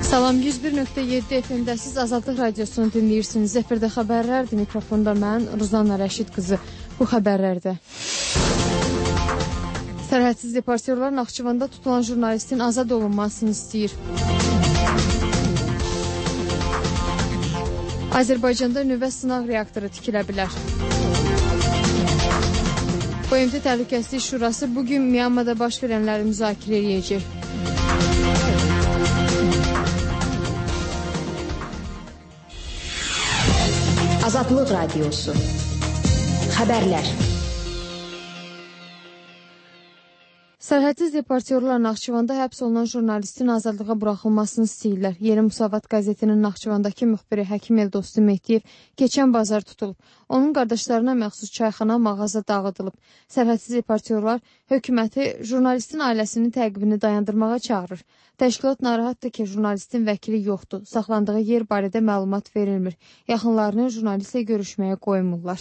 Salam, 101.7 FM-də siz Azadlıq Radiosunu dinləyirsiniz. Efirdə xəbərlərdir. Mikrofonda mən, Ruzanna Rəşid qızı. Bu xəbərlərdə. Sərhədsiz deportyorlar Naxçıvanda tutulan jurnalistin azad olunmasını istəyir. Azərbaycanda nüvə sınaq reaktoru tikilə bilər. BMT Təhlükəsizlik Şurası bugün Myanmada baş verənləri müzakirə edəcək. Azadlıq Radiosu. Xəbərlər. Sərhədsiz deportyorlar Naxçıvanda həbs olunan jurnalistin azadlığa buraxılmasını istəyirlər. Yeni Musavat qəzetinin Naxçıvandakı müxbiri Həkim Eldostu Mehdiyev keçən bazar tutulub. Onun qardaşlarına məxsus çayxana, mağaza dağıdılıb. Sərhədsiz deportyorlar hökuməti jurnalistin ailəsinin təqibini dayandırmağa çağırır. Təşkilat narahatdır ki, jurnalistin vəkili yoxdur. Saxlandığı yer barədə məlumat verilmir. Yaxınlarını jurnalistlə görüşməyə qoymurlar.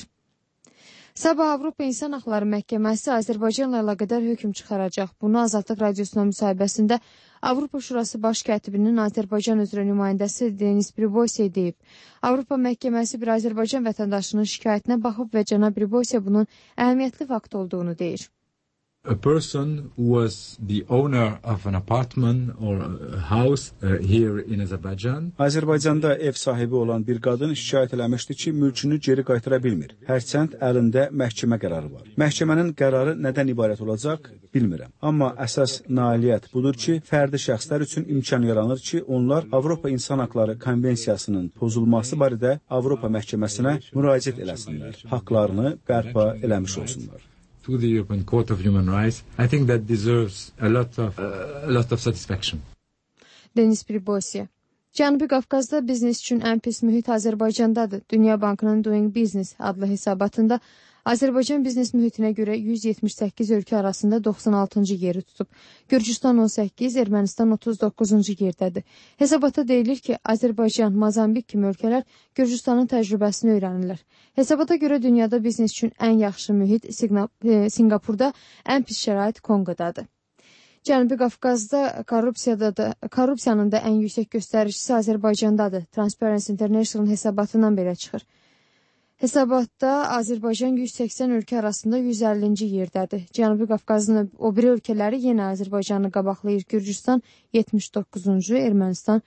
Sabah Avropa İnsan Haqları Məhkəməsi Azərbaycanla əlaqədar hökm çıxaracaq. Bunu Azadlıq Radiosuna müsahibəsində Avropa Şurası Baş Kətibinin Azərbaycan üzrə nümayəndəsi Denis Pribosiya deyib. Avropa Məhkəməsi bir Azərbaycan vətəndaşının şikayətinə baxıb və cənab Pribosiya bunun əhəmiyyətli fakt olduğunu deyir. A person who was the owner of an apartment or a house here in Azerbaijan. Azərbaycanda ev sahibi olan bir qadın şikayət eləmişdi ki, mülkünü geri qaytara bilmir. Hərçənd əlində məhkəmə qərarı var. Məhkəmənin qərarı nədən ibarət olacaq, bilmirəm. Amma əsas nailiyyət budur ki, fərdi şəxslər üçün imkan yaranır ki, onlar Avropa İnsan Haqları Konvensiyasının pozulması barədə Avropa Məhkəməsinə müraciət eləsinlər. Haqlarını bərpa eləmiş olsunlar. To the European Court of Human Rights, I think that deserves a lot of satisfaction. Denis Pribosiya. Cənubi Qafqazda biznes üçün ən pis mühit Azərbaycandadır. Dünya Bankının Doing Business adlı hesabatında Azərbaycan biznes mühitinə görə 178 ölkə arasında 96-cı yeri tutub. Gürcüstan 18, Ermənistan 39-cu yerdədir. Hesabatda deyilir ki, Azərbaycan, Mozambik kimi ölkələr Gürcüstanın təcrübəsini öyrənirlər. Hesabata görə dünyada biznes üçün ən yaxşı mühit Singapurda, ən pis şərait Konqodadır. Cənubi Qafqazda korrupsiyanın da ən yüksək göstəricisi Azərbaycandadır. Transparency International hesabatından belə çıxır. Hesabatda Azərbaycan 180 ölkə arasında 150-ci yerdədir. Cənubi Qafqazın o biri ölkələri yenə Azərbaycanı qabaqlayır. Gürcüstan 79-cu, Ermənistan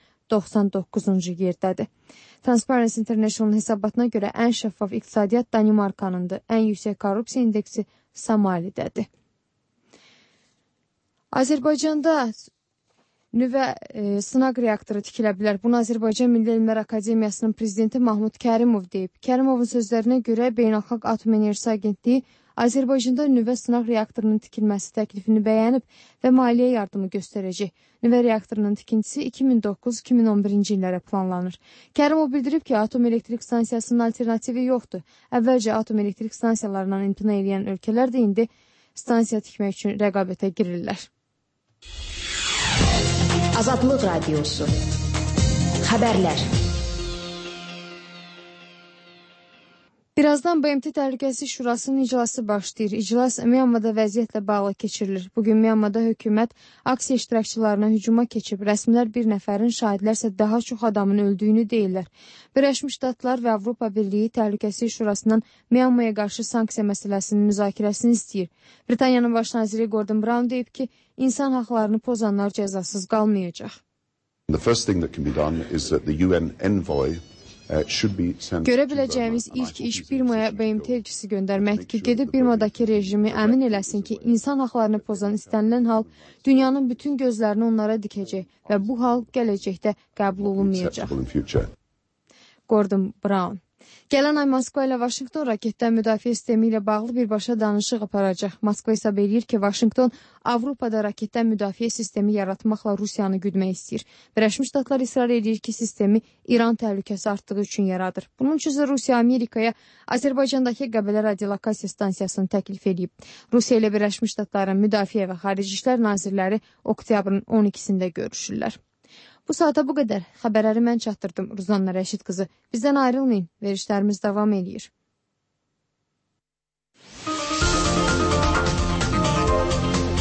99-cu yerdədir. Transparency International hesabatına görə ən şəffaf iqtisadiyyat Danimarkanındır. Ən yüksək korrupsiya indeksi Somalidədir. Azərbaycanda nüvə sınaq reaktoru tikilə bilər. Bunu Azərbaycan Milli Elmlər Akademiyasının prezidenti Mahmud Kərimov deyib. Kərimovun sözlərinə görə Beynəlxalq Atom Enerjisi Agentliyi Azərbaycanda nüvə sınaq reaktorunun tikilməsi təklifini bəyənib və maliyyə yardımı göstərəcək. Nüvə reaktorunun tikintisi 2009-2011-ci illərə planlanır. Kərimov bildirib ki, atom elektrik stansiyasının alternativi yoxdur. Əvvəlcə atom elektrik stansiyalarından imtina edən ölkələr də indi stansiya tikmək üçün rəqabətə girirlər. Azadlıq Radiosu. Xəbərlər. Birazdan BMT Təhlükəsizlik Şurasının iclası başlayır. İclas Myanmada vəziyyətlə bağlı keçirilir. Bugün Myanmada hökumət aksiya iştirakçılarına hücuma keçib. Rəsmilər bir nəfərin, şahidlər isə daha çox adamın öldüyünü deyirlər. Birləşmiş Ştatlar və Avropa Birliyi Təhlükəsizlik Şurasından Myanmaya qarşı sanksiya məsələsinin müzakirəsini istəyir. Britaniyanın baş naziri Gordon Brown deyib ki, insan haqlarını pozanlar cəzasız qalmayacaq. The first thing that can be done is that the UN envoy Görə biləcəyimiz ilk iş Birmaya BMT elçisi göndərməkdir ki, gedib Birmadakı rejimi əmin eləsin ki, insan haqlarını pozan istənilən hal dünyanın bütün gözlərini onlara dikəcək və bu hal gələcəkdə qəbul olunmayacaq. Gordon Brown. Gələn ay Moskva ilə Vaşinqton raketdən müdafiə sistemi ilə bağlı birbaşa danışıq aparacaq. Moskva hesab edir ki, Vaşinqton Avropada raketdən müdafiə sistemi yaratmaqla Rusiyanı güdmək istəyir. Birləşmiş Ştatlar israr edir ki, sistemi İran təhlükəsi artdığı üçün yaradır. Bunun üçün Rusiya Amerikaya Azərbaycandakı Qəbələ radiolokasiya stansiyasını təklif edib. Rusiya ilə Birləşmiş Ştatların müdafiə və xarici işlər nazirləri oktyabrın 12-sində görüşürlər. Bu saata bu qədər. Xəbərləri mən çatdırdım. Ruzanna Rəşid qızı. Bizdən ayrılmayın. Verişlərimiz davam edir.